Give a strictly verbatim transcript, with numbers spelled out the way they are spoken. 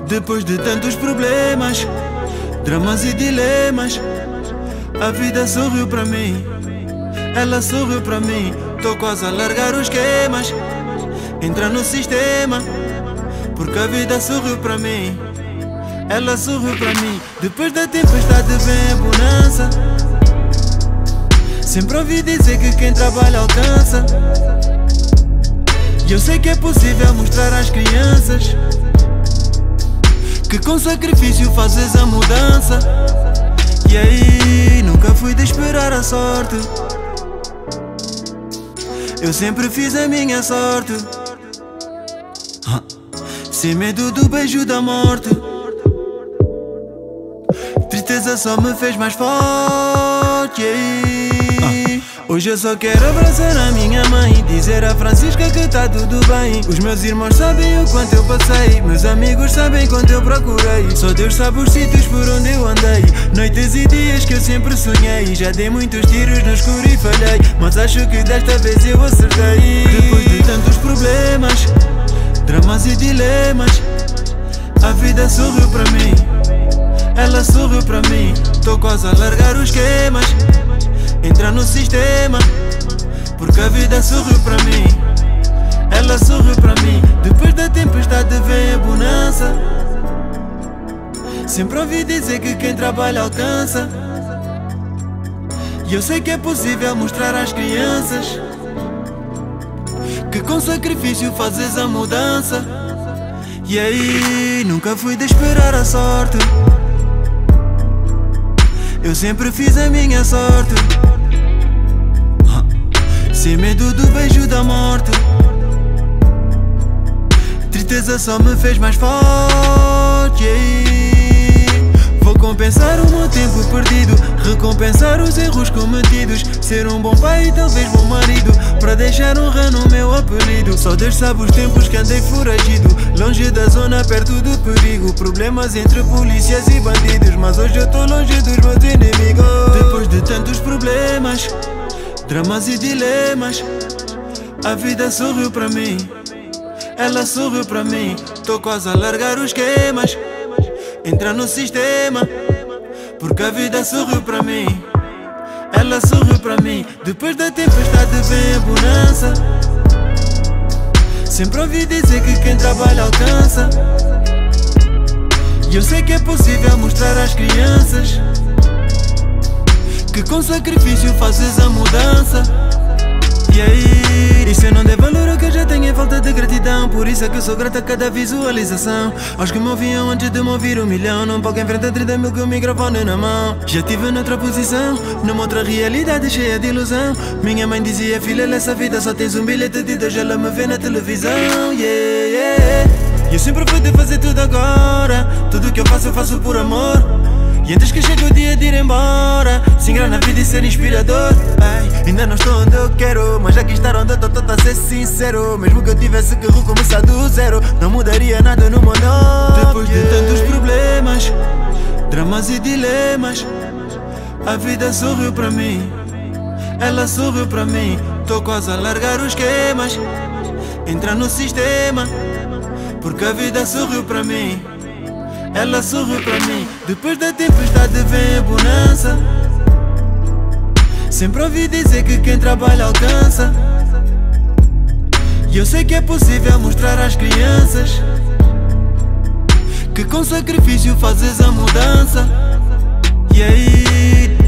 Depois de tantos problemas, dramas e dilemas, a vida sorriu pra mim. Ela sorriu pra mim. Tô quase a largar os esquemas, entra no sistema, porque a vida sorriu pra mim. Ela sorriu pra mim. Depois da tempestade vem a bonança. Sempre ouvi dizer que quem trabalha alcança, e eu sei que é possível mostrar às crianças que com sacrifício fazes a mudança. E aí, nunca fui de esperar a sorte, eu sempre fiz a minha sorte, sem medo do beijo da morte. Tristeza só me fez mais forte. Hoje eu só quero abraçar a minha mãe, dizer a Francisca que tá tudo bem. Os meus irmãos sabem o quanto eu passei, meus amigos sabem quanto eu procurei. Só Deus sabe os sítios por onde eu andei, noites e dias que eu sempre sonhei. Já dei muitos tiros no escuro e falhei, mas acho que desta vez eu acertei. Depois de tantos problemas, dramas e dilemas, a vida sorriu pra mim. Ela sorriu pra mim. Tô quase a largar os esquemas, entra no sistema, porque a vida sorriu pra mim. Ela sorriu pra mim. Depois da tempestade vem a bonança. Sempre ouvi dizer que quem trabalha alcança, e eu sei que é possível mostrar às crianças que com sacrifício fazes a mudança. E aí, nunca fui de esperar a sorte, eu sempre fiz a minha sorte, sem medo do beijo da morte. Tristeza só me fez mais forte. Vou compensar o meu tempo perdido, recompensar os erros cometidos, ser um bom pai e talvez bom marido, pra deixar honra no meu apelido. Só Deus sabe os tempos que andei foragido, longe da zona, perto do perigo. Problemas entre polícias e bandidos, mas hoje eu tô longe dos meus inimigos. Depois de tantos problemas, dramas e dilemas, a vida sorriu pra mim. Ela sorriu pra mim. Tô quase a largar os esquemas, entra no sistema, porque a vida sorriu pra mim. Ela sorriu pra mim. Depois da tempestade vem a bonança. Sempre ouvi dizer que quem trabalha alcança, e eu sei que é possível mostrar às crianças que com sacrifício fazes a mudança. E aí, e se eu não der valor ao que eu já tenho é falta de gratidão. Por isso é que eu sou grato a cada visualização. Aos que me ouviam antes de me ouvir um milhão, não palco em frente a trinta mil com o microfone na mão. Já estive noutra posição, numa outra realidade cheia de ilusão. Minha mãe dizia, filha, nessa vida só tens um bilhete de Deus, ela me vê na televisão. Yeah, yeah. E eu sempre fui de fazer tudo agora, tudo que eu faço eu faço por amor. E antes que chegue o dia de ir embora, se engrar na vida e ser inspirador. Ai, ainda não estou onde eu quero, mas aqui estar onde eu tô, tô a ser sincero. Mesmo que eu tivesse que recomeçar do zero, não mudaria nada no meu nome. Depois de tantos problemas, dramas e dilemas, a vida sorriu pra mim. Ela sorriu pra mim. Tô quase a largar os esquemas, entra no sistema, porque a vida sorriu pra mim. Ela sorriu pra mim. Depois da tempestade vem a bonança. Sempre ouvi dizer que quem trabalha alcança, e eu sei que é possível mostrar às crianças que com sacrifício fazes a mudança. E aí,